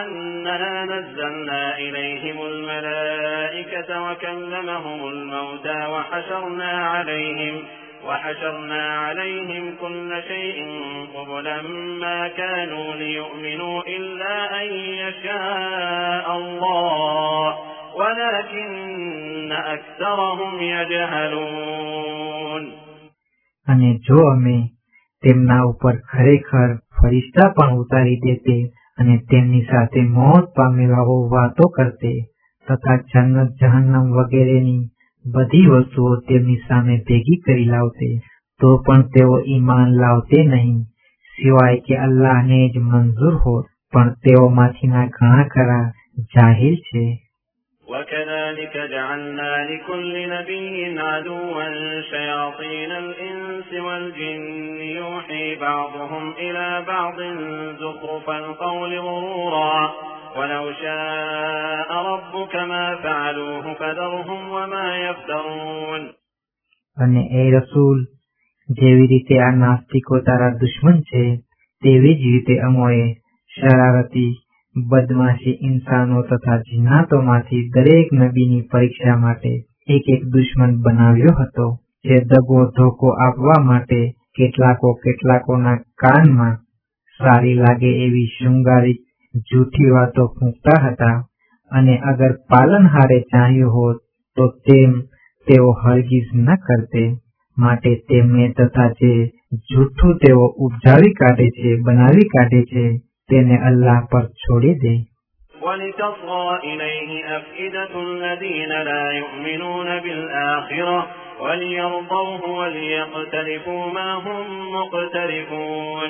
أننا نزلنا إليهم الملائكة وكلمهم الموتى وحشرنا عليهم كل شيء قبلا ما كانوا ليؤمنوا إلا أن يشاء الله ولكن أكثرهم يجهلون. અને જો અમે તેમના ઉપર ખરેખર ફરિશ્તા પણ ઉતારી દેતે અને તેમની સાથે મોત પામેલાઓ વાતો કરતે તથા જન્નત જહન્નમ વગેરેની બધી વસ્તુઓ તેમની સામે ભેગી કરી લાવતે તો પણ તેઓ ઈમાન લાવતે નહીં સિવાય કે અલ્લાહને જ મંજૂર હોત પણ તેઓમાંથીના ઘણા ખરા જાહિલ છે. وكذلك جعلنا لكل نبي عدوا شياطين الإنس والجن يوحي بعضهم إلى بعض زخرف القول غرورا ولو شاء ربك ما فعلوه فذرهم وما يفترون. અને એ રસૂલ જેવી રીતે આ નાસ્તિકો તારા દુશ્મન છે તેવી જ રીતે અમોએ શરારતી બદમાશી ઇન્સાનો તથા જિન્નાતોમાંથી દરેક નબીની પરીક્ષા માટે એક દુશ્મન બનાવ્યો હતો જે દગો ધોકો આપવા માટે કેટલાકોના કાનમાં સારી લાગે એવી શૃંગારિત જૂઠી વાતો ફૂંકતા હતા અને અગર પાલનહારે ચાહ્યું હોત તો તેઓ હરગીઝ ન કરતે માટે તેમને તથા જે જૂઠું તેઓ ઉપજાવી કાઢે છે બનાવી કાઢે છે તેને અલ્લાહ પર છોડી દે. وَلِتَصْغَى إِلَيْهِ أَفْئِدَةُ الَّذِينَ لَا يُؤْمِنُونَ بِالْآخِرَةِ وَلِيَرْضَوْهُ وَلِيَقْتَرِفُوا مَا هُمْ مُقْتَرِفُونَ.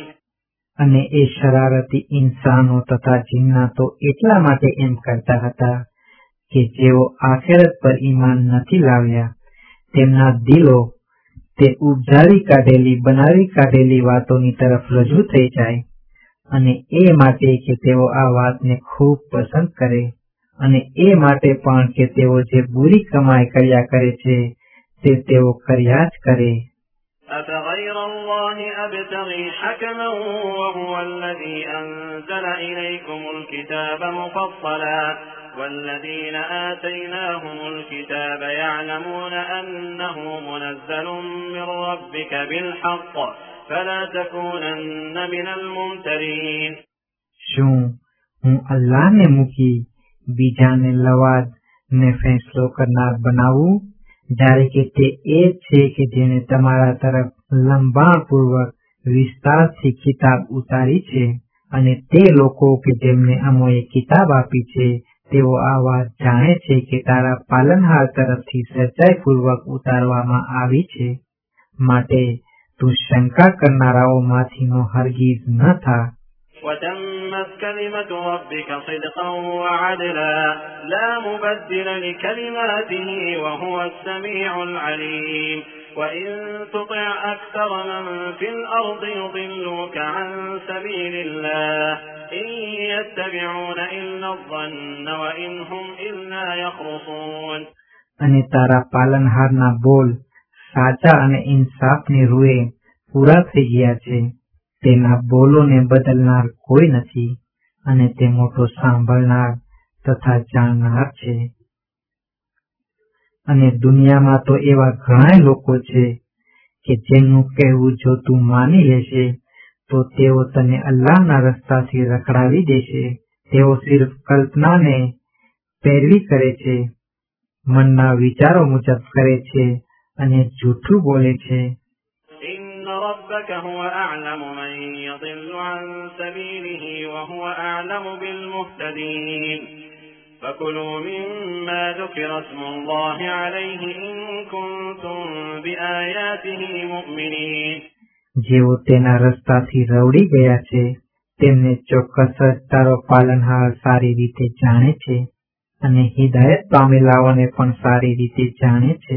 અને એ શરારતી ઇન્સાનો તથા જિન્નાતો એટલા માટે એમ કરતા હતા કે જેઓ આખિરત પર ઈમાન નથી લાવ્યા તેમના દિલો તે ઉપજાવી કાઢેલી બનાવી કાઢેલી વાતોની તરફ રજૂ થઈ જાય અને એ માટે કે તેઓ આ વાતને ખૂબ પસંદ કરે અને એ માટે પણ કે તેઓ જે બુરી કમાઈ કર્યા કરે છે તે તેઓ કર્યા જ કરે. أَفَغَيْرَ اللَّهِ أَبْتَغِي حَكَمًا وَهُوَ الَّذِي أَنزَلَ إِلَيْكُمُ الْكِتَابَ مُفَصَّلًا وَالَّذِينَ آتَيْنَاهُمُ الْكِتَابَ يَعْلَمُونَ أَنَّهُ مُنَزَّلٌ مِّن رَّبِّكَ بِالْحَقِّ فَلَا تَكُونَنَّ مِنَ الْمُمْتَرِينَ. શું હું અલ્લાહને મૂકી બીજાને લવાદ ને ફેંસલો કરનાર બનાવું જ્યારે કે તે એ છે કે જેને તમારા તરફ લંબાણપૂર્વક વિસ્તારથી કિતાબ ઉતારી છે અને તે લોકો કે જેમને અમોએ કિતાબ આપી છે તેઓ આ વાત જાણે છે કે તારા પાલનહાર તરફથી સચ્ચાઈપૂર્વક ઉતારવામાં આવી છે માટે તું શંકા કરનારાઓમાંથીનો હરગીઝ ન થા. وَتَمَّتْ كَلِمَةُ رَبِّكَ صِدْقًا وَعَدْلًا لَا مُبَدِّلَ لِكَلِمَاتِهِ وَهُوَ السَّمِيعُ الْعَلِيمُ. وَإِن تُطِعْ أَكْثَرَ مَن فِي الْأَرْضِ يُضِلُّوكَ عَن سَبِيلِ اللَّهِ إِن يَتَّبِعُونَ إِلَّا الظَّنَّ وَإِنْ هُمْ إِلَّا يَخْرُصُونَ. અને તારા પાલનહારના બોલ સાચા અને ઇન્સાફની રૂએ પૂરા થઈ ગયા છે તેના બોલોને બદલનાર કોઈ નથી અને તે મોટો સાંભળનાર તથા જાણનાર છે. અને દુનિયામાં તો એવા ઘણા લોકો છે કે જેમનું કહેવું જો તું માની લેશે તો તેઓ તને અલ્લાહના રસ્તાથી રખડાવી દેશે. તેઓ સિર્ફ કલ્પનાને પેરવી કરે છે મનના વિચારો મુજબ કરે છે અને જૂઠું બોલે છે. إِنَّ رَبَّكَ هُوَ أَعْلَمُ مَن يَضِلُّ عَن سَبِيلِهِ وَهُوَ أَعْلَمُ بِالْمُهْتَدِينَ. فَكُلُوا مِمَّا ذُكِرَ اسْمُ اللَّهِ عَلَيْهِ إِن كُنتُم بِآيَاتِهِ مُؤْمِنِينَ. જેઓ તેના રસ્તાથી રવડી ગયા છે તેમને ચોક્કસ જ તારો પાલનહાર સારી રીતે જાણે છે અને હિદાયત પામેલાઓને પણ સારી રીતે જાણે છે.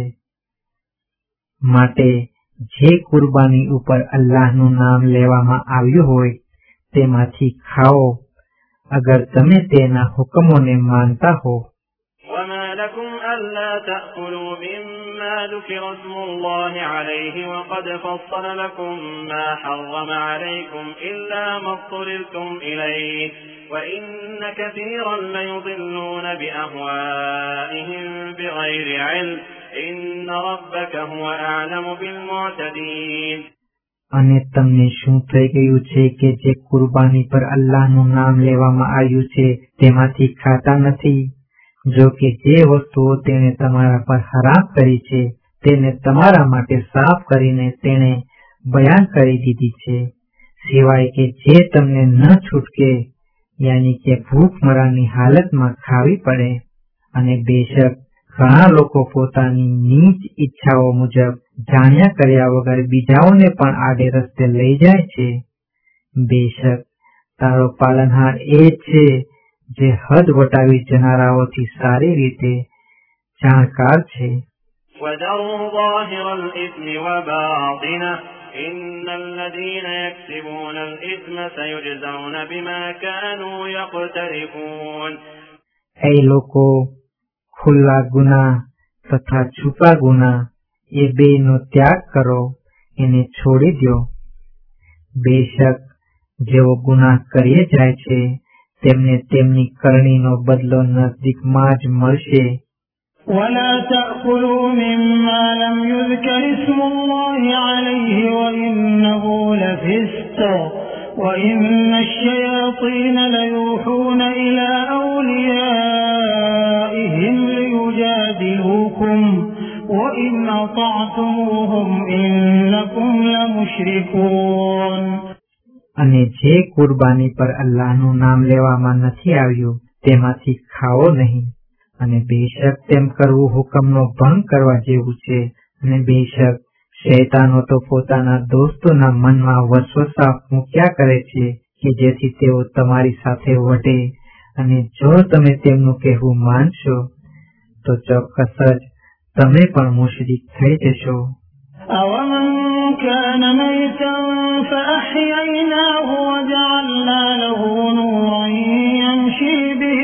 માટે જે કુરબાની ઉપર અલ્લાહનું નામ લેવામાં આવ્યું હોય તેમાંથી ખાઓ અગર તમે તેના હુકમોને માનતા હો. وَمَا لَكُمْ أَلَّا تَأْكُلُوا مِمَّا ما ذكر اسم الله عليه وقد فصل لكم ما حرم عليكم إلا ما اضطررتم إليه وإن كثيرا ليضلون بأهوائهم بغير علم إن ربك هو أعلم بالمعتدين. અને તમને શું થઈ ગયું છે કે જે કુરબાની પર અલ્લાહનું નામ લેવામાં આવ્યું છે તેમાંથી ખાતા નથી? જો કે જે વસ્તુઓ તેણે તમારા પર હરામ કરી છે તેને તમારા માટે સાફ કરીને તેણે બયાન કરી દીધી છે, સિવાય કે જે તમને ન છૂટકે યાની કે ભૂખમરાની હાલતમાં ખાવી પડે. અને બેશક ઘણા લોકો પોતાની નીચ ઈચ્છાઓ મુજબ જાણ્યા કર્યા વગર બીજાઓને પણ આડે રસ્તે લઈ જાય છે. બેશક તારો પાલનહાર એ છે જે હદ વટાવી જનારાઓથી સારી રીતે જાણકાર છે. وَذَرُوا ظَاهِرَ الْإِثْمِ وَبَاطِنَهُ إِنَّ الَّذِينَ يَكْسِبُونَ الْإِثْمَ سَيُجْزَوْنَ بِمَا كَانُوا يَقْتَرِفُونَ. એ લોકો ખુલ્લા ગુના તથા છુપા ગુના એ બેનો ત્યાગ કરો, એને છોડી દો. બેશક જેઓ ગુનાહ કરી જાય છે તેમને તેમની કરણીનો બદલો નજદીકમાં જ મળશે. ولا تأكلوا مما لم يذكر اسم الله عليه وإنه لفسق وإن الشياطين ليوحون إلى أوليائهم ليجادلوكم وإن أطعتموهم إنكم لمشركون. અને જે કુરબાની પર અલ્લાહનું નામ લેવામાં નથી આવ્યું તેમાંથી ખાઓ નહીં. અને બેશક તેમ કરવું હુકમનો ભંગ કરવા જેવું છે. અને બેશક શૈતાનો તો પોતાના દોસ્તોના મનમાં વસવસા મૂક્યા કરે છે કે જેથી તેઓ તમારી સાથે વઢે. અને જો તમે તેમનું કહેવું માનશો તો ચોક્કસ જ તમે પણ મુશરિક થઈ જશો. أَوَمَنْ كَانَ مَيْتًا فَأَحْيَيْنَاهُ وَجَعَلْنَا لَهُ نُورًا يَمْشِي بِهِ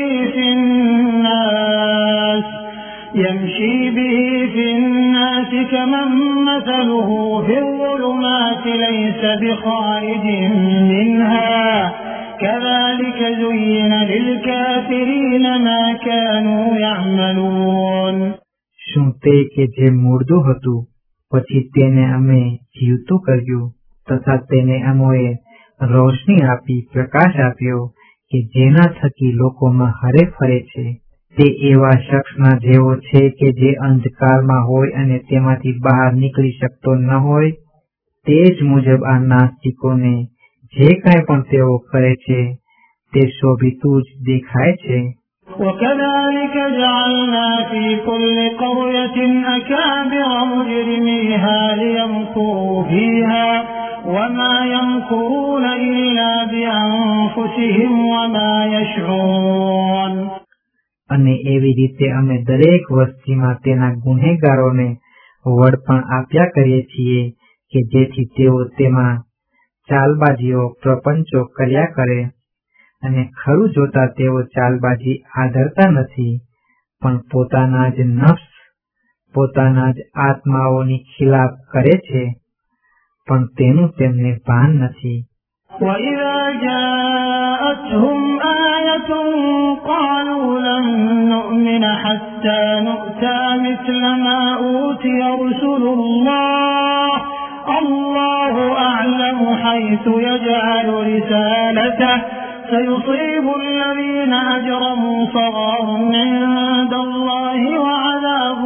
في الناس كمن مثله في الظلمات ليس بخارج منها كذلك زين للكافرين ما كانوا يعملون. શું તે કે જે મુર્દું હતું પછી તેને અમે જીવતું કર્યું તથા તેને અમોએ રોશની આપી, પ્રકાશ આપ્યો કે જેના થકી લોકોમાં હરે ફરે છે. તે એવા શખ્સના જેવો છે કે જે અંધકારમાં હોય અને તેમાંથી બહાર નીકળી શકતો ન હોય. તે જ મુજબ આ નાસ્તિકોને જે કાંઈ પણ તેઓ કરે છે તે શોભિતું જ દેખાય છે. وكذلك جعلنا في كل قرية أكابر مجرميها ليمكروا فيها وما يمكرون إلا بأنفسهم وما يشعرون. અને એવી રીતે અમે દરેક વસ્તીમાં તેના ગુનેગારોને વડપણ આપ્યા કરીએ છીએ કે જેથી તેઓ તેમાં ચાલબાજીઓ પ્રપંચો કર્યા કરે. અને ખરું જોતા તેઓ ચાલબાજી આદરતા નથી, પણ પોતાના જ નફ્સ, પોતાના જ આત્માઓની ખિલાફ કરે છે, પણ તેનું તેમને ભાન નથી. وَإِذَا جَاءَتْهُمْ آيَةٌ قَالُوا لَن نُّؤْمِنَ حَتَّى نُؤْتَىٰ مِثْلَ مَا أُوتِيَ رُسُلُ اللَّهِ اللَّهُ أَعْلَمُ حَيْثُ يَجْعَلُ رِسَالَتَهُ سَيُصِيبُ الَّذِينَ أَجْرَمُوا صَغَارٌ عِندَ اللَّهِ وَعَذَابٌ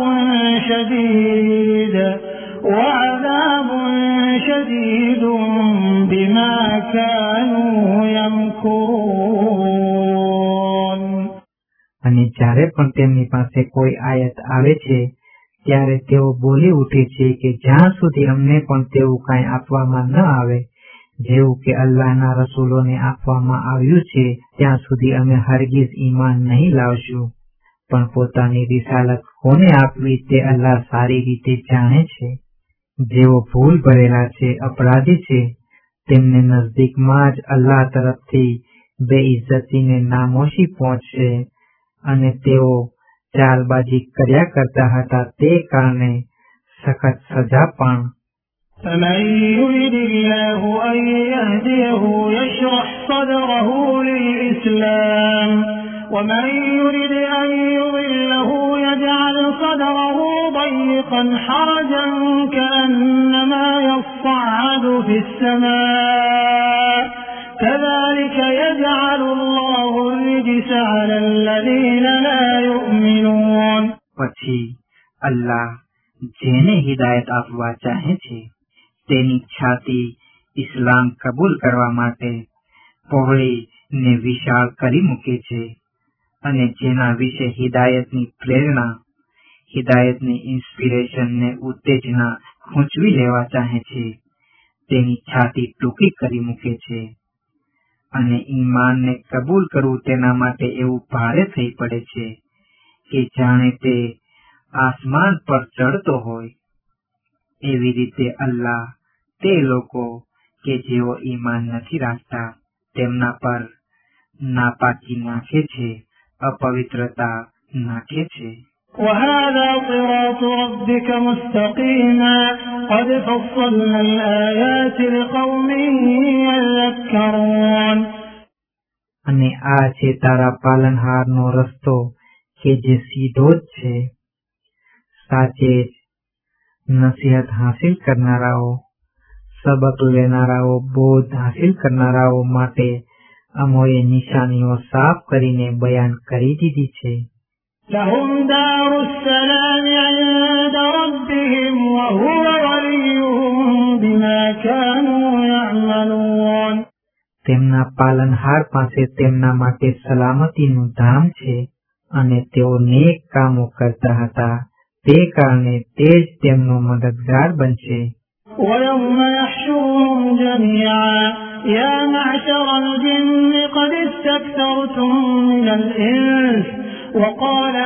شَدِيدٌ بِمَا كَانُوا يَمْكُرُونَ. અને જ્યારે પણ તેમની પાસે કોઈ આયત આવે છે ત્યારે તેઓ બોલી ઉઠે છે કે જ્યાં સુધી અમને પણ તેવું કાંઈ આપવામાં ન આવે જેવું કે અલ્લાહના રસૂલોને આપવામાં આવ્યું છે ત્યાં સુધી અમે હરગીઝ ઈમાન નહીં લાવશું. પણ પોતાની રિસાલત કોને આપવી તે અલ્લાહ સારી રીતે જાણે છે. જેઓ ભૂલ ભરેલા છે, અપરાધી છે, તેમને નજદીકમાં જ અલ્લાહ તરફથી બેઇજ્જતીને નામોશી પહોંચશે. અને તેઓ ચાલબાજી કર્યા કરતા હતા તે કારણે સખત સજા પણ. فمن يرد الله أن يهديه يشرح صدره للإسلام ومن يرد أن يضله يجعل صدره ضيقا حرجا كأنما يصعد في السماء كذلك يجعل الله الرجس على الذين لا يؤمنون. પછી અલ્લાહ જેને હિદાયત આપવા ચાહે છે તેની છાતી ઇસ્લામ કબૂલ કરવા માટે પહોળી ને વિશાળ કરી મૂકે છે અને જેના વિશે હિદાયતની પ્રેરણા, હિદાયતની ઇન્સ્પિરેશન ને ઉત્તેજના ખૂંચવી લેવા ચાહે છે તેની છાતી ટૂંકી કરી મૂકે છે અને ઈમાનને કબૂલ કરવું તેના માટે એવું ભારે થઈ પડે છે કે જાણે તે આસમાન પર ચડતો હોય. એવી રીતે અલ્લાહ તે લોકો કે જેઓ ઈમાન નથી રાખતા તેમના પર નાપાકી નાખે છે, અપવિત્રતા નાખે છે. وهذا صراط ربك مستقيما قد فصلنا الآيات لقوم يذكرون. અને આ છે તારા પાલનહારનો રસ્તો કે જે સીધો જ છે. સાચે જ નસીહત હાસિલ કરનારાઓ, સબક લેનારાઓ, બોધ હાસિલ કરનારાઓ માટે અમોએ નિશાનીઓ સાફ કરીને બયાન કરી દીધી છે. لهم دار السلام عند ربهم وهو وليهم بما كانوا يعملون. તેમના પાલનહાર પાસે તેમના માટે સલામતીનું ધામ છે અને તેઓ નેક કામો કરતા હતા તે કારણે તે જ તેમનો મદદગાર બનશે. ويوم يحشرهم جميعا يا معشر الجن قد استكثرتم من الإنس وقال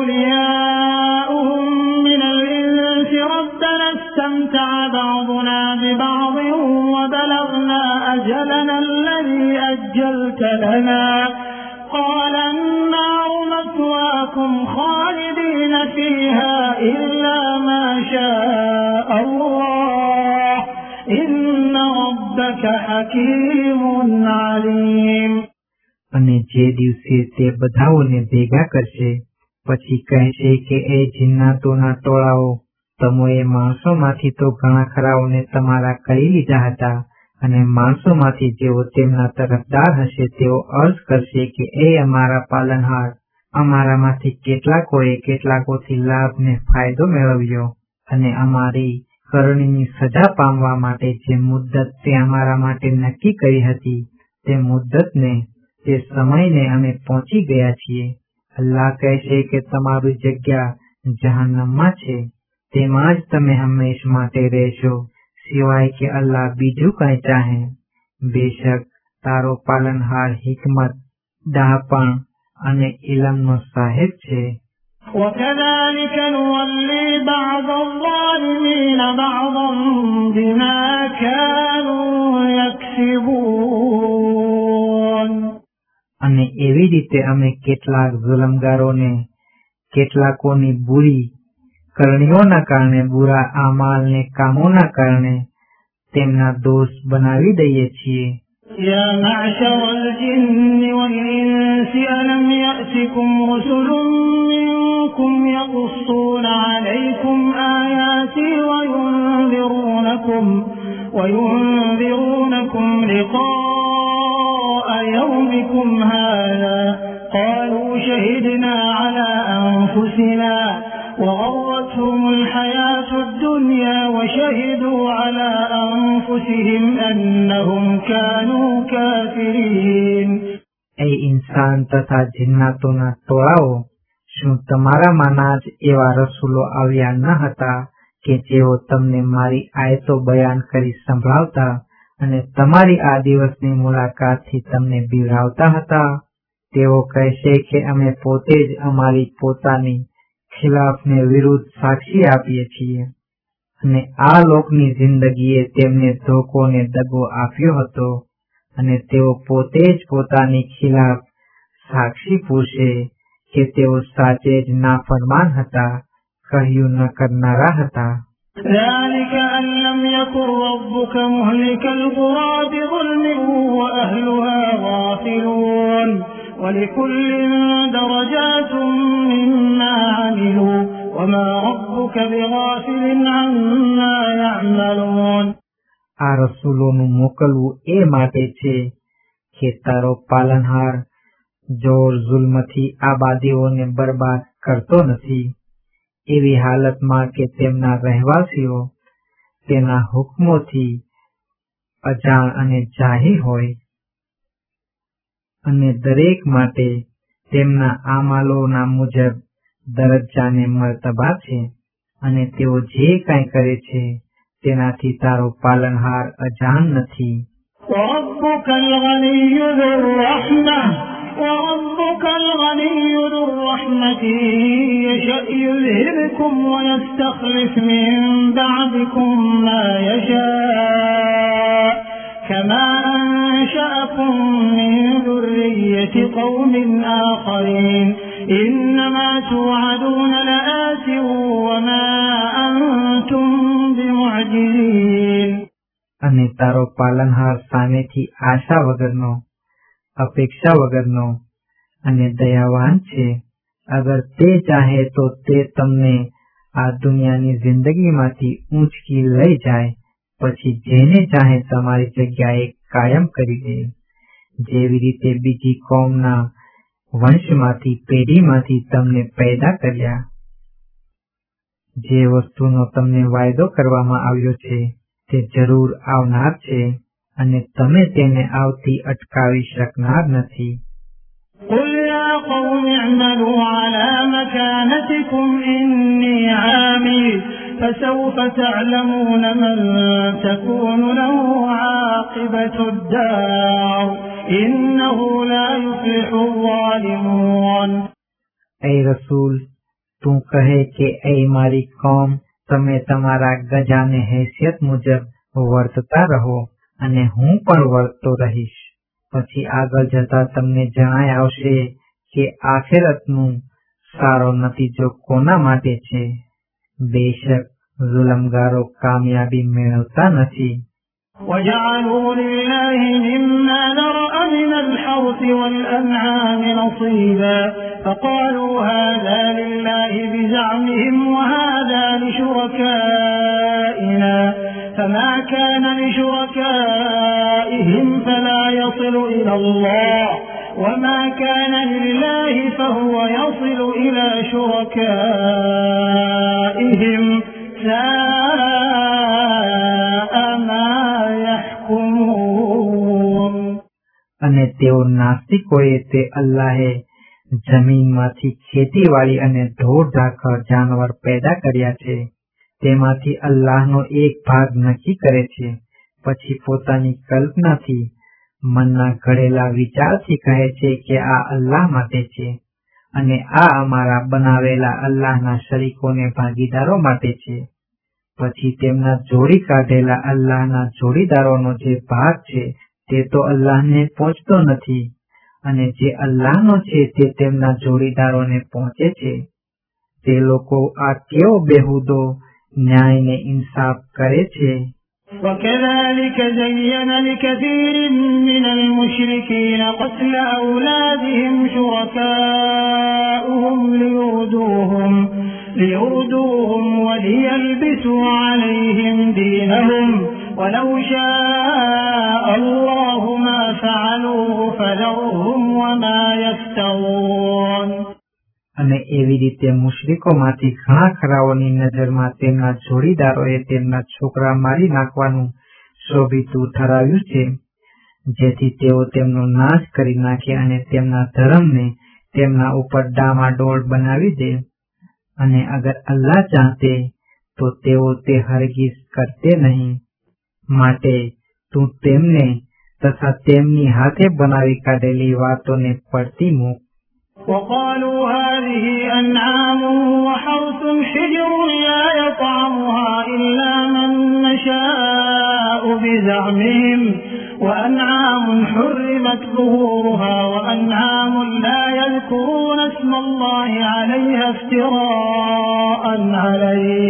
أولياؤهم من الإنس ربنا استمتع بعضنا ببعض وبلغنا أجلنا الذي أجلت لنا قال النار مثواكم خالدين فيها إلا ما شاء الله إن ربك حكيم عليم. અને જે દિવસે તે બધાઓને ભેગા કરશે પછી કહેશે કે એ જિન્નાતોના ટોળાઓ, તમોએ માણસોમાંથી તો ઘણા ખરાઓને તમારા કરી લીધા હતા અને માણસોમાંથી જેઓ તેમના તરફદાર હશે તેઓ અર્જ કરશે કે એ અમારા પાલનહાર, અમારામાંથી કેટલાકોએ કેટલાકોથી લાભ ને ફાયદો મેળવ્યો અને અમારી કરણીની સજા પામવા માટે જે મુદ્દત તે અમારા માટે નક્કી કરી હતી તે મુદ્દતને, તે સમયને અમે પહોંચી ગયા છીએ. અલ્લાહ કહેશે કે તમારી જગ્યા જહન્નમમાં છે, તેમાં જ તમે હંમેશ માટે રહેશો સિવાય કે અલ્લાહ બીજું કંઈ ચાહે. બેશક તારો પાલનહાર હિકમત, ડહાપણ અને ઇલમનો સાહેબ છે. وكذلك نولي بعض الظالمين بعضا بما كانوا يكسبون. અને એવી રીતે અમે કેટલાક જુલમગારોને કેટલાકોની બુરી કરણીઓના કારણે, બુરા આમાલને કામોના કારણે તેમના દોષ બનાવી દઈએ છીએ. يا معشر الجن والإنس ألم يأتكم رسل منكم يقصون عليكم آياتي وينذرونكم لقاء يومكم هذا قالوا شهدنا على أنفسنا وغرتهم الحياة الدنيا وشهدوا على أنفسهم أنهم كانوا كافرين. એ ઇન્સાન તથા જિન્નાતોના ટોળાઓ, શું તમારામાંના જ એવા રસૂલો આવ્યા ન હતા કે જેઓ તમને મારી આયતો બયાન કરી સંભળાવતા અને તમારી આ દિવસની મુલાકાતથી તમને બિવડાવતા હતા? તેઓ કહેશે કે અમે પોતે જ અમારી પોતાની ખિલાફને વિરુદ્ધ સાક્ષી આપીએ છીએ અને આ લોકની જિંદગીએ તેમને ધોકો ને દગો આપ્યો હતો અને તેઓ પોતે જ પોતાની ખિલાફ સાક્ષી પૂરશે કે તેઓ સાચે જ નાફરમાન હતા, કહ્યું ન કરનારા હતા. ذلك أن لم يكن ربك مهلك القرى بظلم وأهلها غافلون ولكل درجات مما عملوا وما ربك بغافل عما يعملون. આ રસૂલોનું મોકલવું એ માટે છે કે તારો પાલનહાર જોર જુલ્મથી આબાદીઓને બરબાદ કરતો નથી, એવી હાલતમાં કે તેમના રહેવાસીઓ તેના હુકમોથી અજાણ અને જાહીર હોય, અને દરેક માટે તેમના આમાલોના મુજબ દરજ્જાને મર્તબા છે, અને તેઓ જે કાંઈ કરે છે તેનાથી તારો પાલનહાર અજાણ નથી. وربك الغني ذو الرحمة يشأ يذهبكم ويستخلف من بعدكم ما يشاء كما أنشأكم من ذرية قوم آخرين إنما توعدون لآت وما أنتم بمعجزين. અને તારો પાલનહાર સામેથી આશા વગરનો, અપેક્ષા વગરનો અને દયાવાન છે. અગર તે ચાહે તો તે તમને આ દુનિયાની જિંદગીમાંથી ઊંચકી લઈ જાય, પછી જેને ચાહે તમારી જગ્યાએ કાયમ કરી દે, જેવી રીતે બીજી કોમના વંશમાંથી પેઢીમાંથી તમને પેદા કર્યા. જે વસ્તુનો તમને વાયદો કરવામાં આવ્યો છે તે જરૂર આવનાર છે, અને તમે તેને આવતી અટકાવી શકનાર નથી. قل يا قوم اعملوا على مكانتكم إني عامل فسوف تعلمون من تكون له عاقبة الدار إنه لا يفلح الظالمون. ऐ रसूल, તું કહે કે ऐ મારી કોમ, તમે તમારા ગજાને હેસિયત મુજબ વર્તતા રહો અને હું પણ વર્તતો રહીશ. પછી આગળ જતા તમને જણાય આવશે કે આખિરતનું સારો નતીજો કોના માટે છે. બેશક ઝુલમગારો કામયાબી મેળવતા નથી. وجعلوا لله مما ذرأ من الحرث والأنعام نصيبا فقالوا هذا لله بزعمهم وهذا لشركائنا فما كان لشركائهم فلا يصل إلى الله وما كان لله فهو يصل إلى شركائهم ساء ما يحكمون. અને તેઓ નાસ્તિકોએ તે અલ્લાહે જમીનમાંથી ખેતીવાડી અને ઢોર ઢાંખર જાનવર પેદા કર્યા છે, તેમાંથી અલ્લાહનો એક ભાગ નક્કી કરે છે, પછી પોતાની કલ્પનાથી મનના ઘડેલા વિચારથી કહે છે કે આ અલ્લાહ માટે છે, અને આ અમારા બનાવેલા અલ્લાહના શરીકોને ભાગીદારો માટે છે. પછી તેમના જોડી કાઢેલા અલ્લાહના જોડીદારોનો જે ભાગ છે તે તો અલ્લાહને પહોંચતો નથી, અને જે અલ્લાહનો છે તે તેમના જોડીદારોને પહોંચે છે. તે લોકો આ કેવો બેહુદો ન્યાયને ઇન્સાફ કરે છે. وكذلك زين لكثير من المشركين قتل أولادهم شركاؤهم ليردوهم وليلبسوا عليهم دينهم ولو شاء الله ما فعلوه فذرهم وما يفترون. અને એવી રીતે મુશ્રિકોમાંથી ઘણા ખરાઓની નજરમાં તેમના જોડીદારોએ તેમના છોકરા મારી નાખવાનું શોભિતું ઠરાવ્યું છે, જેથી તેઓ તેમનો નાશ કરી નાખે અને તેમના ધર્મને તેમના ઉપર ડામાડોળ બનાવી દે. અને અગર અલ્લાહ ચાહતે તો તેઓ તે હરગીઝ કરતે નહીં. માટે તું તેમને તથા તેમની હાથે બનાવી કાઢેલી વાતોને પડતી મૂક. وقالوا هذه أنعام وحرث حجر لا يطعمها إلا من نشاء بزعمهم وأنعام حرمت ظهورها وأنعام لا يذكرون اسم الله عليها افتراء عليه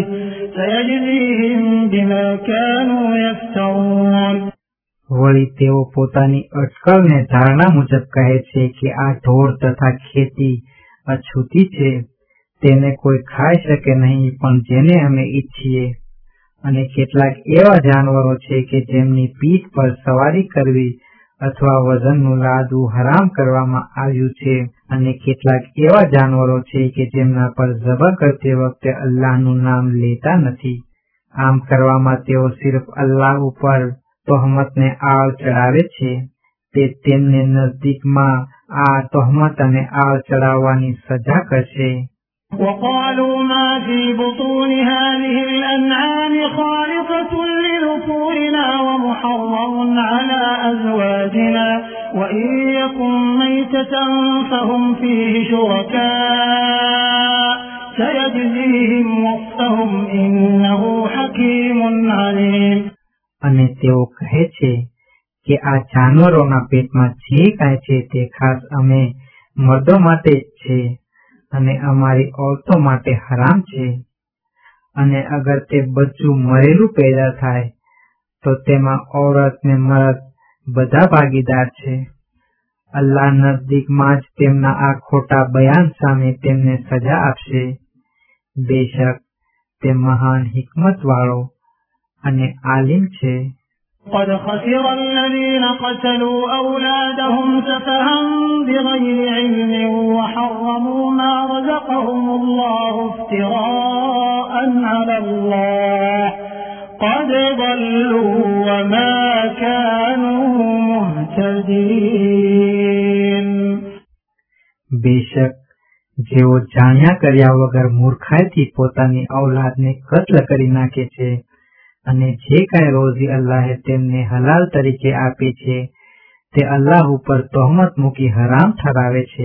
سيجزيهم بما كانوا يفترون. વળી તેઓ પોતાની અટકળને ધારણા મુજબ કહે છે કે આ ઢોર તથા ખેતી અછૂતી છે, તેને કોઈ ખાઈ શકે નહીં પણ જેને અમે ઈચ્છીએ. અને કેટલાક એવા જાનવરો છે કે જેમની પીઠ પર સવારી કરવી અથવા વજનનું લાદવું હરામ કરવામાં આવ્યું છે, અને કેટલાક એવા જાનવરો છે કે જેમના પર ઝબહ કરતી વખતે અલ્લાહનું નામ લેતા નથી. આમ કરવામાં તેઓ સિર્ફ અલ્લાહ ઉપર તોહમતને આળ ચડાવે છે. તે તેમને નજદીકમાં આ તોહમત અને આળ ચડાવવાની સજા કરશે. وقالوا ما في بطون هذه الأنعام خالصة لذكورنا ومحرم على أزواجنا وإن يكن ميتة فهم فيه شركاء سيجزيهم وصفهم إنه حكيم عليم. અને તેઓ કહે છે કે આ જાનવરોના પેટમાં જે કાંઈ છે તે ખાસ અમે મર્દો માટે જ છે અને અમારી ઓરતો માટે હરામ છે. અને અગર તે બચ્ચું મરેલું પેદા થાય તો તેમાં ઔરત ને મર્દ બધા ભાગીદાર છે. અલ્લાહ નજદીકમાં જ તેમના આ ખોટા બયાન સામે તેમને સજા આપશે. બેશક તે મહાન હિકમત વાળો અને આલિમ છે. قد خسر الذين قتلوا أولادهم سفها بغير علم وحرموا ما رزقهم الله افتراء على الله قد ضلوا وما كانوا مهتدين. બેશક જેઓ જાણ્યા કર્યા વગર મૂર્ખાઈથી પોતાની ઔલાદને કત્લ કરી નાખે છે અને જે કાંઈ રોઝી અલ્લાહે તેમને હલાલ તરીકે આપી છે તે અલ્લાહ ઉપર તોહમત મૂકી હરામ ઠરાવે છે,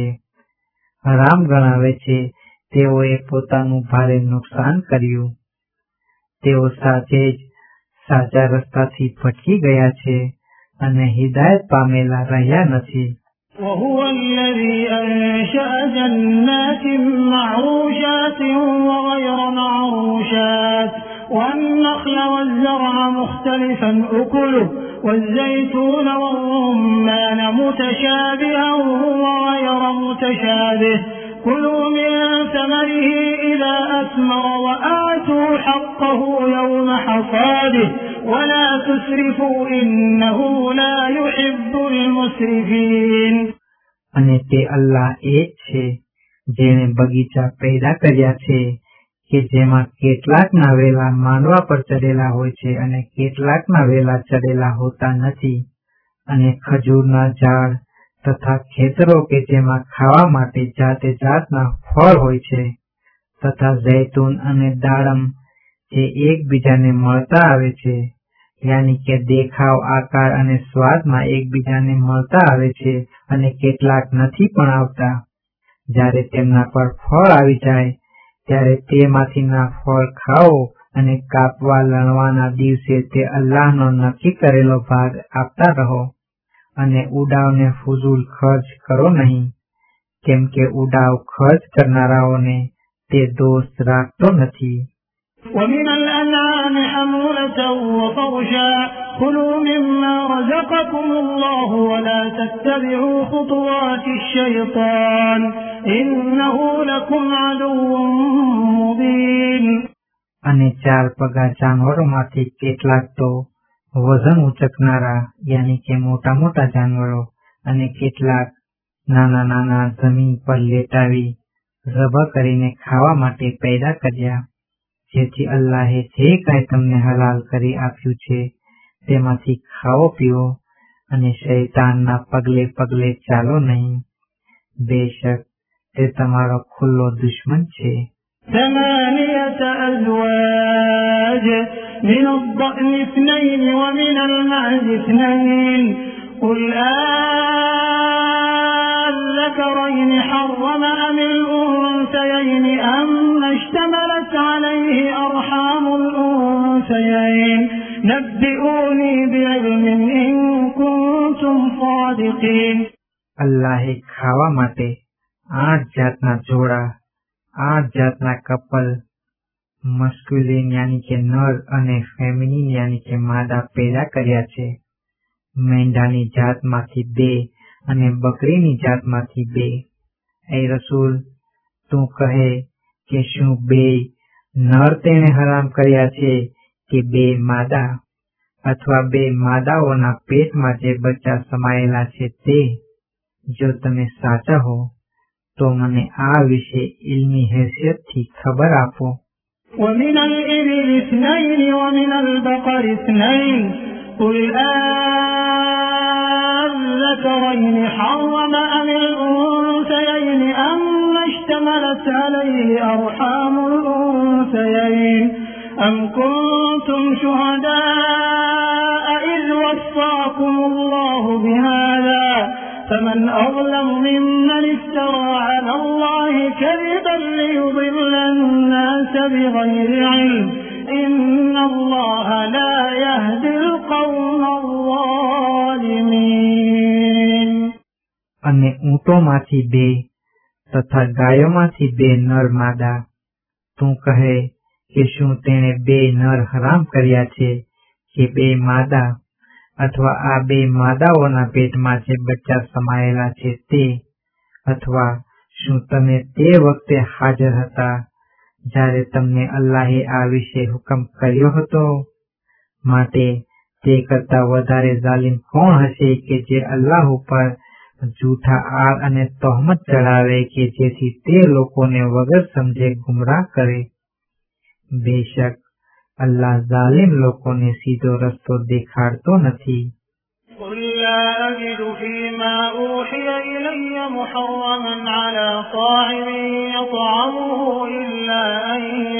હરામ ગણાવે છે, તેઓએ પોતાનું ભારે નુકસાન કર્યું. તેઓ સાચે જ સાચા રસ્તાથી ભટકી ગયા છે અને હિદાયત પામેલા રહ્યા નથી. وهو الذي أنشأ جنات معروشات وغير معروشات والنخل والزرع مختلفا أكله والزيتون والرمان متشابها وغير متشابه كلوا من ثمره إذا أثمر وآتوا حقه يوم حصاده ولا تسرفوا إنه لا يحب المسرفين. અને તે અલ્લાહ એ જ છે જેણે બગીચા પેદા કર્યા છે કે જેમાં કેટલાકના વેલા માંડવા પર ચડેલા હોય છે અને કેટલાકના વેલા ચડેલા હોતા નથી, અને ખજૂરના ઝાડ તથા ખેતરો કે જેમાં ખાવા માટે જાતે જાતના ફળ હોય છે, તથા જૈતૂન અને દાડમ જે એકબીજાને મળતા આવે છે, યાની કે દેખાવ, આકાર અને સ્વાદમાં એકબીજાને મળતા આવે છે, અને કેટલાક નથી પણ આવતા. જ્યારે તેમના પર ફળ આવી જાય ત્યારે તેમાંથીના ફળ ખાઓ અને કાપવા લણવાના દિવસે તે અલ્લાહનો નક્કી કરેલો ભાગ આપતા રહો. અને ઉડાવને ફુઝૂલ ખર્ચ કરો નહીં, કેમ કે ઉડાવ ખર્ચ કરનારાઓને તે દોસ્ત રાખતો નથી. ومن الأنعام حمولة وفرشا كلوا مما رزقكم الله ولا تتبعوا خطوات الشيطان إنه لكم عدو مبين. અને ચાર પગા જાનવરોમાંથી કેટલાક તો વજન ઉચકનારા યાની કે મોટા મોટા જાનવરો અને કેટલાક નાના નાના જમીન પર લેટાવી ઝબહ કરીને ખાવા માટે પેદા કર્યા, જેથી અલ્લાહે જે કાંઈ તમને હલાલ કરી આપ્યું છે તેમાંથી ખાઓ પીઓ અને શૈતાનના પગલે પગલે ચાલો નહીં. બેશક તે તમારો ખુલ્લો દુશ્મન છે. ثمانية أزواج من الضأن اثنين ومن المعز اثنين قل الذكرين حرم أم الأنثيين أما اشتملت عليه أرحام الأنثيين نبئوني بعلم إن كنتم صادقين. અલ્લાહે ખાવા માટે 8 જાતના જોડા, 8 જાતના કપલ મસ્ક્યુલિન યાની કે નર અને ફેમિનિન યાની કે માદા પેદા કર્યા છે. મેંઢાની જાતમાંથી 2 અને બકરીની જાતમાંથી 2. એ રસૂલ, તું કહે કે શું 2 નર તેણે હરામ કર્યા છે કે 2 માદા, અથવા 2 માદાઓના પેટમાં જે બચ્ચા સમાયેલા છે તે? જો તમે સાચા હો તો મને આ વિશે ઇલ્મી હેસિયતથી ખબર આપો. ومن الإبل 2 ومن البقر 2 قل أذكرين حرم أم الأنثيين أما اشتملت عليه أرحام الأنثيين أم كنتم شهداء إذ وصاكم الله بهذا فمن أظلم ممن افترى على الله كذبا ليضل الناس بغير علم إن الله لا يهدي القوم الظالمين. અને ઊંટોમાંથી 2 તથા ગાયોમાંથી 2 નર માદા. તું કહે કે શું તેણે 2 નર હરામ કર્યા છે કે 2 માદા, અથવા આ 2 માદાઓના પેટમાં જે બચ્ચા સમાયેલા છે તે? અથવા શું તમે તે વખતે હાજર હતા જ્યારે તમને અલ્લાહે આ વિશે હુકમ કર્યો હતો? માટે તે કરતા વધારે જાલિમ કોણ હશે કે જે અલ્લાહ ઉપર જૂઠા આર અને તહોમત ચડાવે કે જેથી તે લોકોને વગર સમજે ગુમરાહ કરે. બેશક અલ્લાહ જાલિમ લોકોને સીધો રસ્તો દેખાડતો નથી. قل لا أجد فيما أوحي إلي محرما على طاعم يطعمه إلا أن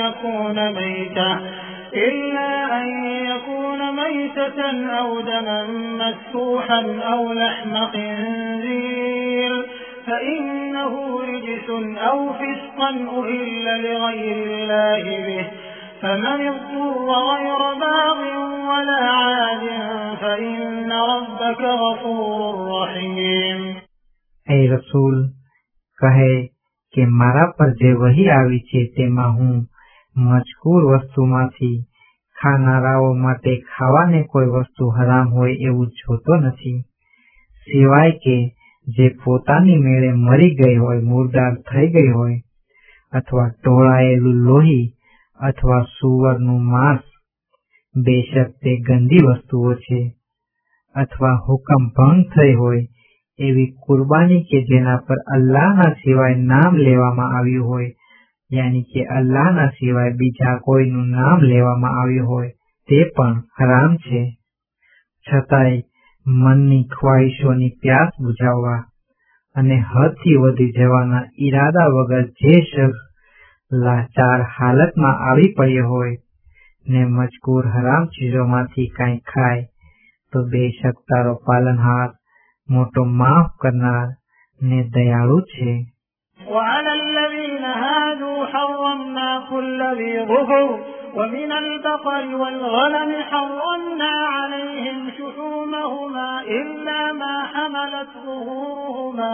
يكون ميتة أو دما مسفوحا أو لحم خنزير فإنه رجس أو فسقا أهل لغير الله به فمن اضطر غير باغ ولا عاد فإن ربك غفور رحيم. એ રસૂલ કહે કે મારા પર જે વહી આવી છે તેમાં હું મજકૂર વસ્તુમાંથી ખાનારાઓ માટે ખાવાને કોઈ વસ્તુ હરામ હોય એવું જોતો નથી, સિવાય કે જે પોતાની મેળે મરી ગઈ હોય, મુર્દાર થઈ ગઈ હોય, અથવા ઢોળાયેલું લોહી અથવા સુવરનું માંસ. બેશક તે ગંદી વસ્તુઓ છે. અથવા હુકમ ભંગ થઈ હોય એવી કુરબાની કે જેના પર અલ્લાહના સિવાય નામ લેવામાં આવ્યું હોય, યાની કે અલ્લાહના સિવાય બીજા કોઈનું નામ લેવામાં આવ્યું હોય, તે પણ હરામ છે. છતાંય મનની ખ્વાહિશોની પ્યાસ બુઝાવવા અને હદથી વધી જવાના ઈરાદા વગર જે શખ્સ લાચાર હાલતમાં આવી પડ્યો હોય ને મજકૂર હરામ ચીજોમાંથી કાંઈ ખાય તો બેશક તારો પાલનહાર મોટો માફ કરનાર ને દયાળુ છે. وعلى الذين هادوا حرمنا كل ذي ظفر ومن البقر والغنم حرمنا عليهم شحومهما إلا ما حملت ظهورهما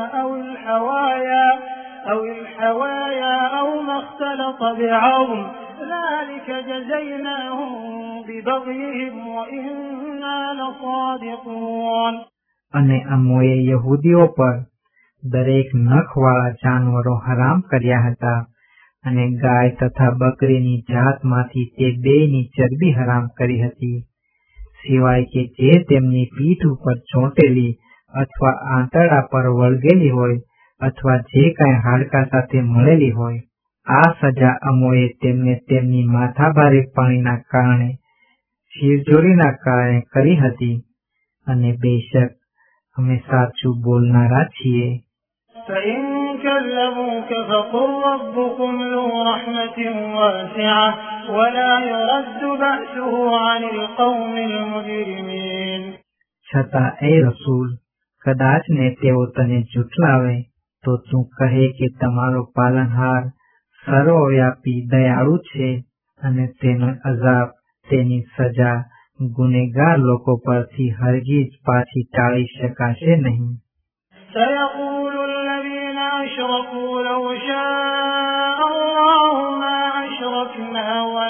أو الحوايا أو ما اختلط بعظم ذلك جزيناهم ببغيهم وإنا لصادقون. અને અમોએ યહૂદીઓ પર દરેક નખવાળા જાનવરો હરામ કર્યા હતા અને ગાય તથા બકરીની જાતમાંથી તે 2ની ચરબી હરામ કરી હતી, સિવાય કે જે તેમની પીઠ ઉપર ચોંટેલી અથવા આંતરડા પર વળગેલી હોય અથવા જે કાંઈ હાડકા સાથે મળેલી હોય. આ સજા અમોએ તેમને તેમની માથાભારે પાણીના કારણે, શિરજોરીના કારણે કરી હતી, અને બેશક અમે સાચું બોલનારા છીએ. فإن كذبوك فقل ربكم ذو رحمة واسعة ولا يرد بأسه عن القوم المجرمين. છતાં એ રસૂલ, કદાચ ને તેઓ તને જુઠલાવે તો તું કહે કે તમારો પાલનહાર સર્વવ્યાપી દયાળુ છે અને તેનો અઝાબ, તેની સજા ગુનેગાર લોકો પરથી હરગીજ પાછી ટાળી શકાશે નહીં. سيقول الذين أشركوا لو شاء الله ما أشركنا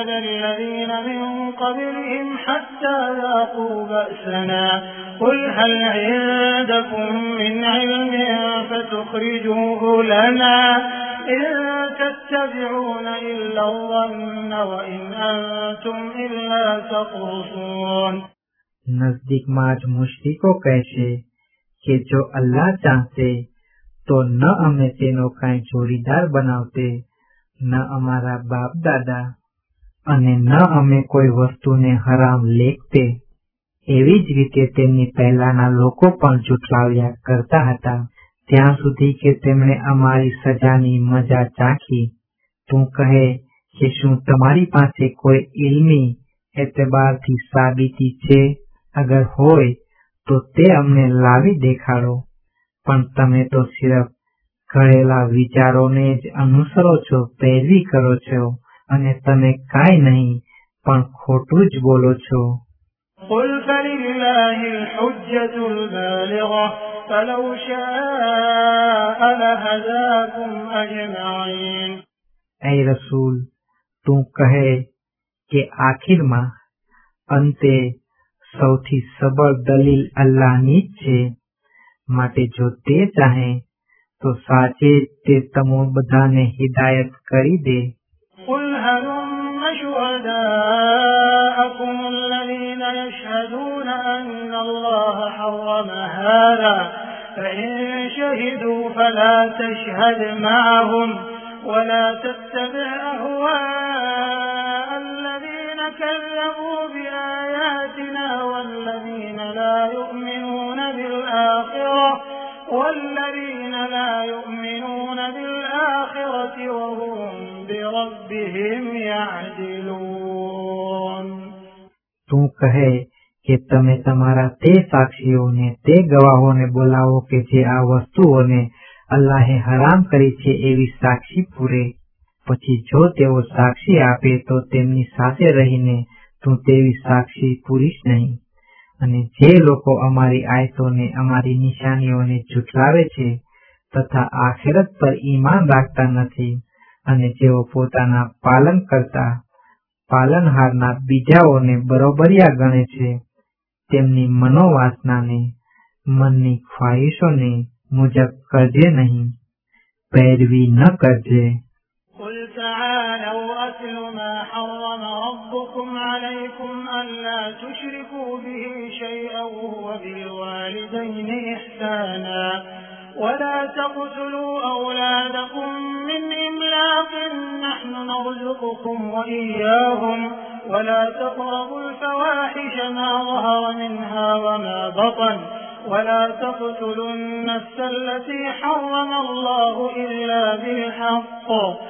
كذب الذين من قبلهم حتى ذاقوا بأسنا قل هل عندكم من علم فتخرجوه لنا إن تتبعون إلا الظن وإن أنتم إلا تخرصون. નજદીકમાં જ મુશ્રિકો કહેશે કે જો અલ્લાહ ચાહતે તો ન અમે તેનો કાંઈ જોડીદાર બનાવતે, ન અમારા બાપ દાદા, અને ન અમે કોઈ વસ્તુને હરામ લેખતે. એવી જ રીતે તેમની પહેલાના લોકો પણ જુઠલાવ્યા કરતા હતા ત્યાં સુધી કે તેમણે અમારી સજાની મજા ચાખી. તું કહે કે શું તમારી પાસે કોઈ ઇલ્મી એતબારથી સાબિતી છે? અગર હોય તો તે અમને લાવી દેખાડો. પણ તમે તો સિર્ફ ઘડેલા વિચારોને જ અનુસરો છો, પેરવી કરો છો, અને તમે કાંઈ નહીં પણ ખોટું જ બોલો છો. قل فلله الحجة البالغة فلو شاء لهداكم أجمعين. ऐ रसूल, તું કહે કે આખિરમાં અંતે સૌથી સબળ દલીલ અલ્લાહની જ છે, માટે જો તે ચાહે તો સાચે તે તમો બધાને હિદાયત કરી દે. قل هلم شهداءكم الذين يشهدون أن الله حرم هذا فإن شهدوا فلا تشهد معهم ولا تتبع أهواء الذين كذبوا بآياتنا والذين لا يؤمنون بالآخرة وهم بربهم يعدلون. તું કહે કે તમે તમારા તે સાક્ષીઓને, તે ગવાહોને બોલાવો કે જે આ વસ્તુઓને અલ્લાહે હરામ કરી છે એવી સાક્ષી પૂરે. પછી જો તેઓ સાક્ષી આપે તો તેમની સાથે રહીને તું તેવી સાક્ષી પૂરીશ નહીં. અને જે લોકો અમારી આયતોને, અમારી નિશાનીઓને ઝુઠલાવે છે તથા આખિરત પર ઈમાન રાખતા નથી, અને જેઓ પોતાના પાલન કરતા પાલનહારના બીજાઓને બરોબરિયા ગણે છે, તેમની મનોવાસનાને, મનની ખ્વાહિશોને મુજબ કરજે નહીં, पैरवी न करजे. قل تعالوا أتل ما حرم ربكم عليكم ألا تشركوا به شيئا وبالوالدين إحسانا ولا تقتلوا أولادكم من إملاق نحن نرزقكم وإياهم ولا تقربوا الفواحش ما ظهر منها وما بطن ولا تقتلوا النفس التي حرم الله إلا بالحق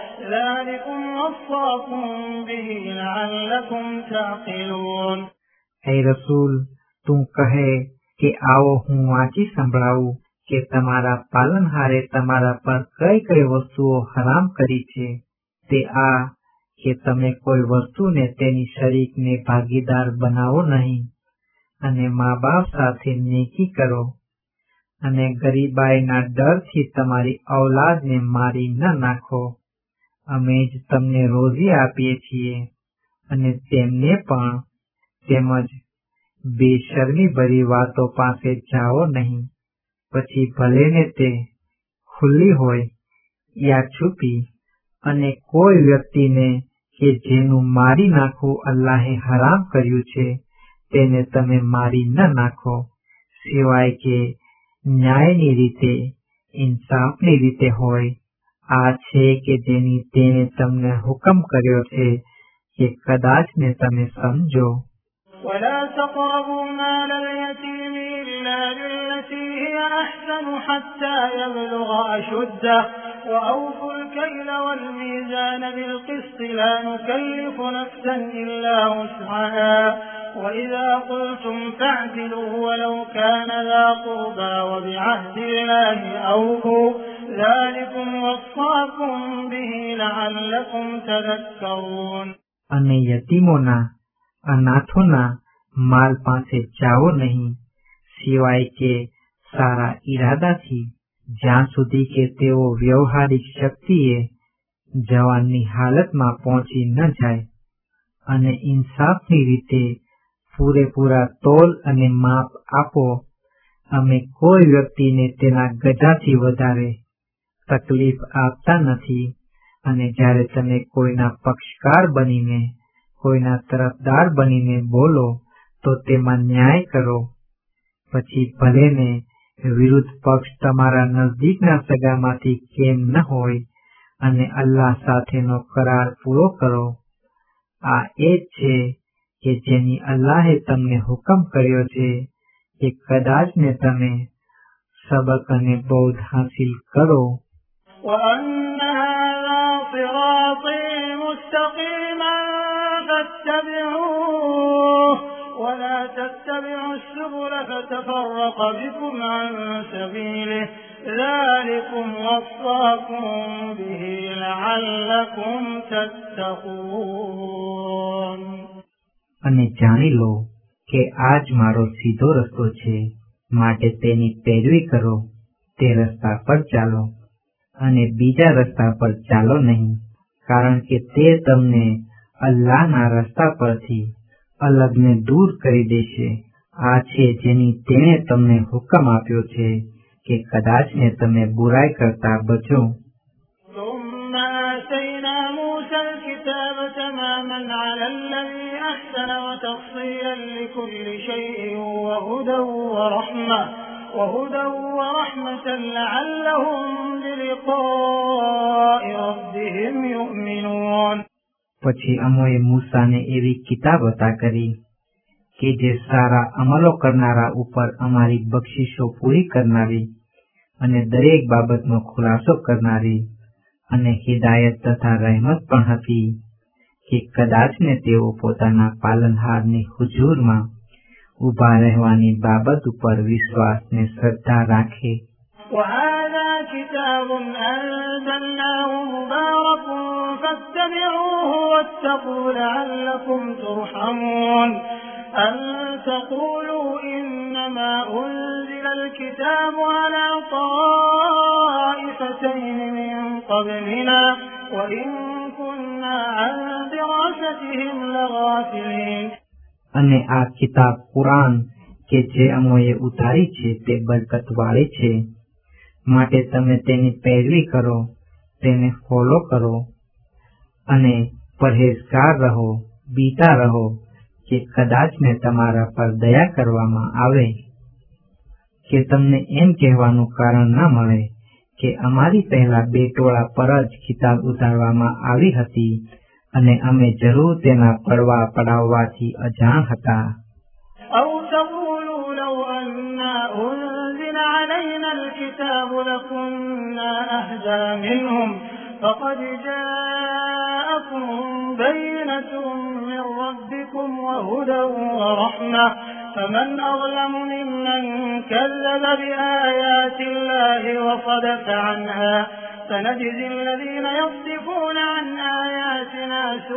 ذلكم وصاكم به لعلكم تعقلون. ऐ रसूल, તું કહે કે આવો હું વાંચી સંભળાવું કે તમારા પાલનહારે તમારા પર કઈ કઈ વસ્તુઓ હરામ કરી છે. તે આ કે તમે કોઈ વસ્તુને તેની શરીકને ભાગીદાર બનાવો નહીં, અને મા બાપ સાથે નેકી કરો, અને ગરીબાઈના ડરથી તમારી ઔલાદને મારી ન નાખો. અમે જ તમને રોજી આપીએ છીએ, અને તેમને પણ. તેમજ બેશર્મી ભરી વાતો પાસે જાઓ નહીં, પછી ભલે ને તે ખુલ્લી હોય યા છુપી. અને કોઈ વ્યક્તિને કે જેનું મારી નાખવું અલ્લાહે હરામ કર્યું છે તેને તમે મારી ન નાખો, સિવાય કે ન્યાયની રીતે, ઇન્સાફની રીતે હોય. આ છે કે જેની તેણે તમને હુકમ કર્યો છે કે કદાચ ને તમે સમજો. ولا تقربوا مال اليتيم إلا بالتي هي أحسن حتى يبلغ أشده وأوفوا الكيل والميزان بالقسط لا نكلف نفسا إلا وسعها وإذا قلتم فاعدلوا ولو كان ذا قربى وبعهد الله أوفوا ذلكم وصاكم به لعلكم تذكرون. અને યતીમોના, અનાથોના માલ પાસે જાઓ નહીં, સિવાય કે સારા ઈરાદાથી, જ્યાં સુધી કે તેઓ વ્યવહારિક શક્તિએ જવાનની હાલતમાં પહોંચી ન જાય. અને ઇન્સાફની રીતે પૂરેપૂરા તોલ અને માપ આપો. અમે કોઈ વ્યક્તિને તેના ગજાથી વધારે તકલીફ આપતા નથી, અને જ્યારે તમે કોઈના પક્ષકાર બનીને, કોઈના તરફદાર બનીને બોલો તો તેમાં ન્યાય કરો. પછી ભલે ને વિરુદ્ધ પક્ષ તમારા નજદીકના સગામાંથી કેમ ન હોય, અને અલ્લાહ સાથેનો કરાર પૂરો કરો. આ એ જ છે કે જેની અલ્લાહે તમને હુકમ કર્યો છે કે કદાચ ને તમે સબક અને બૌદ્ધ હાસિલ કરો. وأن هذا صراطي مستقيما فاتبعوه ولا تتبعوا السبل فتفرق بكم عن سبيله ذلكم وصاكم به لعلكم تتقون. અને જાણી લો કે આ જ મારો સીધો રસ્તો છે, માટે તેની પેરવી કરો. તે રસ્તા પર ચાલો અને બીજા રસ્તા પર ચાલો નહીં, કારણ કે તે તમને અલ્લાહના રસ્તા પરથી અલગને દૂર કરી દેશે. આ છે જેની તેણે તમને હુકમ આપ્યો છે કે કદાચ ને તમે બુરાઈ કરતા બચો. ثم آتينا موسى الكتاب تماما على الذي أحسن وتفصيلا لكل شيء وهدى ورحمة لعلهم بلقاء ربهم يؤمنون. પછી અમોએ મૂસાને એવી કિતાબ અતા કરી કે જે સારા અમલો કરનારા ઉપર અમારી બક્ષિશો પૂરી કરનારી અને દરેક બાબતનો ખુલાસો કરનારી અને હિદાયત તથા રહેમત પણ હતી, કે કદાચ ને તેઓ પોતાના પાલનહારની હુજૂરમાં ઉભા રહેવાની બાબત ઉપર વિશ્વાસ ને શ્રદ્ધા રાખે. وهذا كتاب أنزلناه مبارك فاتبعوه واتقوا لعلكم ترحمون. أن تقولوا إنما أنزل الكتاب على طائفتين من قبلنا وإن كنا عن دراستهم لغافلين. અને આ કિતાબ કુરાન કે જે અમોએ ઉતારી છે તે બરકત વાળી છે, માટે તમે તેની પેરવી કરો, તેને ફોલો કરો અને પરહેજગાર રહો, બીતા રહો કે કદાચ ને તમારા પર દયા કરવામાં આવે, કે તમને એમ કહેવાનું કારણ ન મળે કે અમારી પહેલા બે ટોળા પર જ કિતાબ ઉતારવામાં આવી હતી અને અમે જરૂર તેના પડવા પડાવવાથી અજાણ હતા. أو تقولوا لو أنا أنزل علينا الكتاب لكنا أهدى منهم فقد جاءكم بينة من ربكم وهدى ورحمة فمن أظلم ممن كذب بآيات الله وصدف عنها سنجزي الذين يصدفون عن آياتنا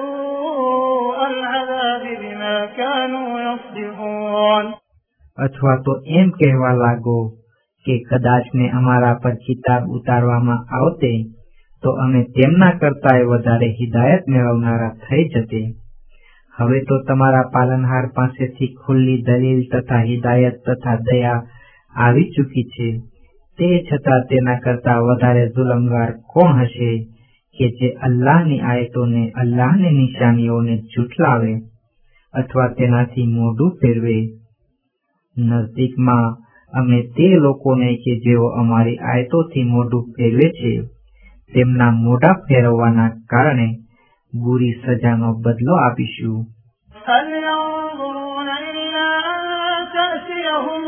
سوء العذاب بما كانوا يصدفون. અથવા તો એમ કહેવા લાગો કે કદાચ ને અમારા પર કિતાબ ઉતારવામાં આવતે તો અમે તેમના કરતાંય વધારે હિદાયત મેળવનારા થઈ જતે. હવે તો તમારા પાલનહાર પાસેથી ખુલ્લી દલીલ તથા હિદાયત તથા દયા આવી ચૂકી છે. તે છતાં તેના કરતા વધારે જુલમગાર કોણ હશે કે જે અલ્લાહની આયતોને, અલ્લાહની નિશાનીઓને ઝૂઠલાવે અથવા તેનાથી મોઢું ફેરવે. નજદીકમાં અમે તે લોકોને કે જેઓ અમારી આયતોથી મોઢું ફેરવે છે તેમના મોઢા ફેરવવાના કારણે બુરી સજાનો બદલો આપીશું. هل ينظرون إلا أن تأتيهم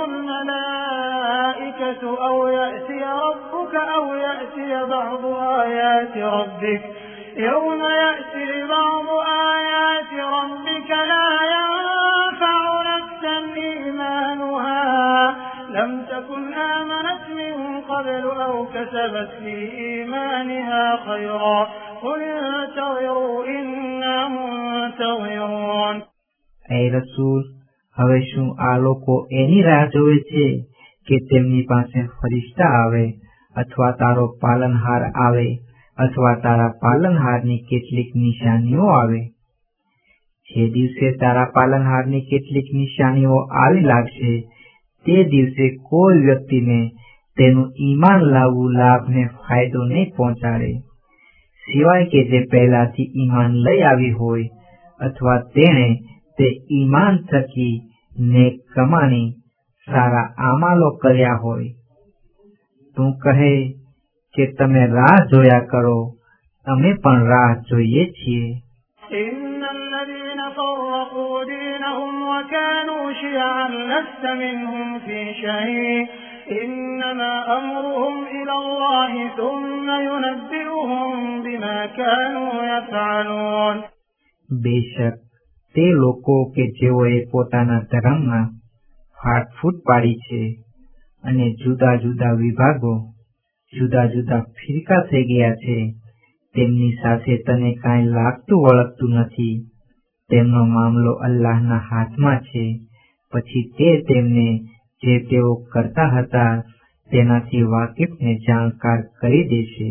الملائكة أو يأتي ربك أو يأتي بعض آيات ربك يوم يأتي بعض آيات ربك لا ينفع نفسا إيمانها لم تكن آمنت من قبل أو كسبت في إيمانها خيرا قل انتظروا إنا منتظرون. એ રસૂલ, હવે શું આ લોકો એની રાહ જોવે છે કે તેમની પાસે ફરિશ્તા આવે અથવા તારો પાલનહાર આવે અથવા તારા પાલનહારની કેટલીક નિશાનીઓ આવે? જે દિવસે તારા પાલનહારની કેટલીક નિશાનીઓ આવી લાગશે તે દિવસે કોઈ વ્યક્તિને તેનું ઈમાન લાવવું લાભને ફાયદો નહીં પહોંચાડે, સિવાય કે જે પહેલાથી ઈમાન લઈ આવી હોય અથવા તેણે તે ઈમાન થકી નેક કમાણી સારા અમાલો કર્યા હોય. તું કહે કે તમે રાહ જોયા કરો, અમે પણ રાહ જોઈએ છીએ. إن الذين فرقوا دينهم وكانوا شيعا لست منهم في شيء إنما أمرهم إلى الله ثم ينبئهم بما كانوا يفعلون. બેશક તે લોકો કે જેઓએ પોતાના ધર્મમાં ફાટફૂટ પાડી છે અને જુદા જુદા વિભાગો જુદા જુદા ફિરકા થઈ ગયા છે, તેમની સાથે તને કાંઈ લાગતું વળગતું નથી. તેમનો મામલો અલ્લાહના હાથમાં છે, પછી તે તેમને જે તેઓ કરતા હતા તેનાથી વાકેફને જાણકાર કરી દેશે.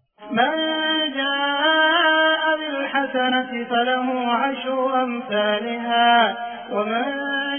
الحسنة فله عشر أمثالها ومن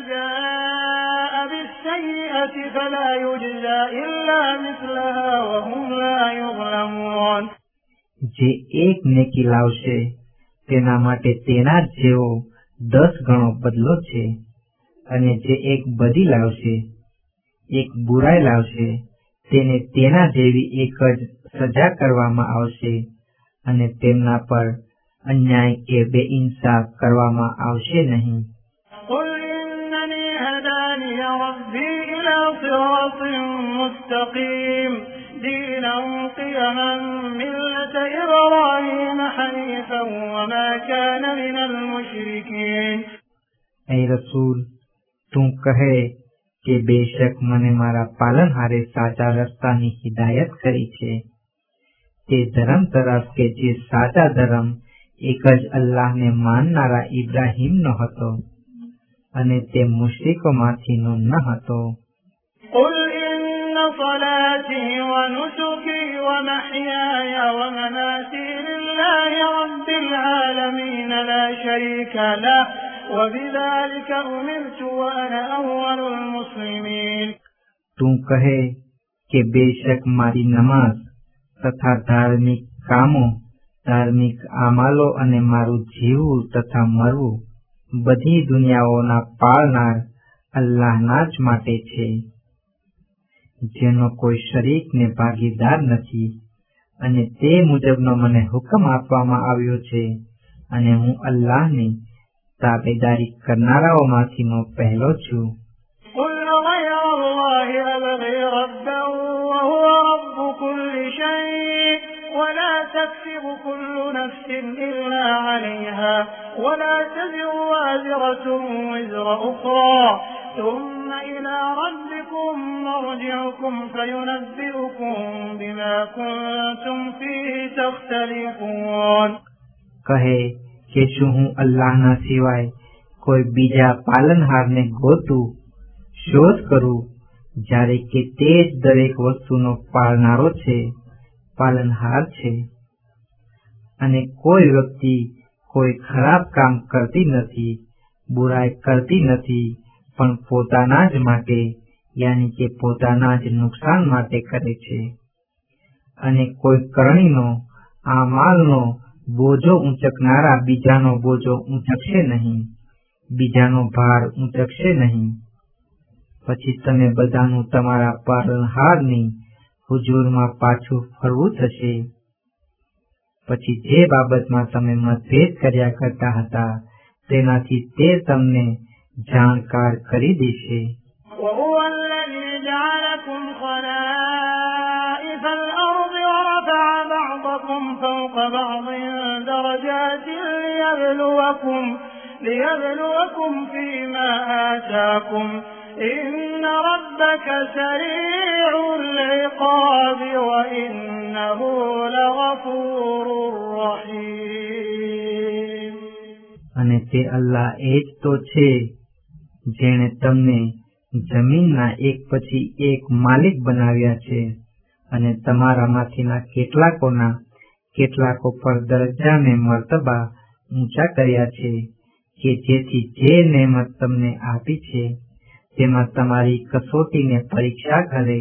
جاء بالسيئة فلا يجزى إلا مثلها وهم لا يظلمون. જે એક નેકી લાવશે તેના માટે તેના જેવો 10 ગણો બદલો છે, અને જે એક બદી લાવશે, એક બુરાઈ લાવશે, તેને તેના જેવી એક જ સજા કરવામાં આવશે, અને તેમના પર અન્યાય કે બેઇન્સાફ કરવામાં આવશે નહીં. قل إنني هداني ربي إلى صراط مستقيم دينا قيما ملة إبراهيم حنيفا وما كان من المشركين. એ રસૂલ, તું કહે કે બેશક મને મારા પાલનહારે સાચા રસ્તાની હિદાયત કરી છે, તે ધર્મ તરફ કે જે સાચા ધર્મ એક જ અલ્લાહને માનનારા ઇબ્રાહીમનો હતો અને તે મુશ્રિકોમાંથીનો ન હતો. قل إن صلاتي ونسكي ومحياي ومماتي لله رب العالمين لا شريك له وبذلك أمرت وأنا أول المسلمين. તું કહે કે બેશક મારી નમાઝ તથા ધાર્મિક કામો, ધાર્મિક અમાલો અને મારું જીવવું તથા મરવું બધી દુનિયાઓના પાળનાર અલ્લાહના જ માટે છે, જેનો કોઈ શરીક ને ભાગીદાર નથી, અને તે મુજબનો મને હુકમ આપવામાં આવ્યો છે, અને હું અલ્લાહની તાબેદારી કરનારાઓમાંથીનો પહેલો છું. قل غير الله أبغي ربا وهو رب كل شيء ولا تكسب كل نفس إلا عليها ولا تزر وازرة وزر أخرى ثم إلى ربكم مرجعكم فينبئكم بما كنتم فيه تختلفون. કહે કે શું હું અલ્લાહના સિવાય કોઈ બીજા પાલનહારને ગોતું, શોધ કરું, જ્યારે કે તે જ દરેક વસ્તુનો પાળનારો છે, પાલનહાર છે. અને કોઈ વ્યક્તિ કોઈ ખરાબ કામ કરતી નથી, બુરાઈ કરતી નથી, પણ પોતાના જ માટે યાની કે પોતાના જ નુકસાન માટે કરે છે. અને કોઈ કરણીનો આ માલનો બોજો ઊંચકનારા બીજાનો બોજો ઊંચકશે નહીં, બીજાનો ભાર ઊંચકશે નહીં. પછી તમે બધાનું તમારા પાલનહારની હુજૂરમાં પાછું ફરવું થશે. પછી જે બાબતમાં તમે મતભેદ કર્યા કરતા હતા તેનાથી તે તમને જાણકાર કરી દેશે. وهو الذي جعلكم خلائف الأرض ورفع بعضكم فوق بعض درجات ليبلوكم فيما آتاكم إن ربك سريع العقاب وإنه لغفور رحيم. અને તે અલ્લાહ એ જ તો છે જેણે તમને જમીનના એક પછી એક માલિક બનાવ્યા છે, અને તમારામાંથીના કેટલાકો પર દરજ્જા ને મર્તબા ઊંચા કર્યા છે, કે જેથી જે નેમત તમને આપી છે તેમાં તમારી કસોટીને પરીક્ષા કરે.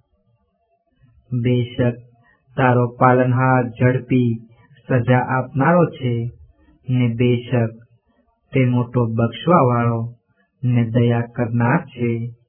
બેશક તારો પાલનહાર ઝડપી સજા આપનારો છે ને બેશક તે મોટો બક્ષવા વાળો ને દયા કરનાર છે.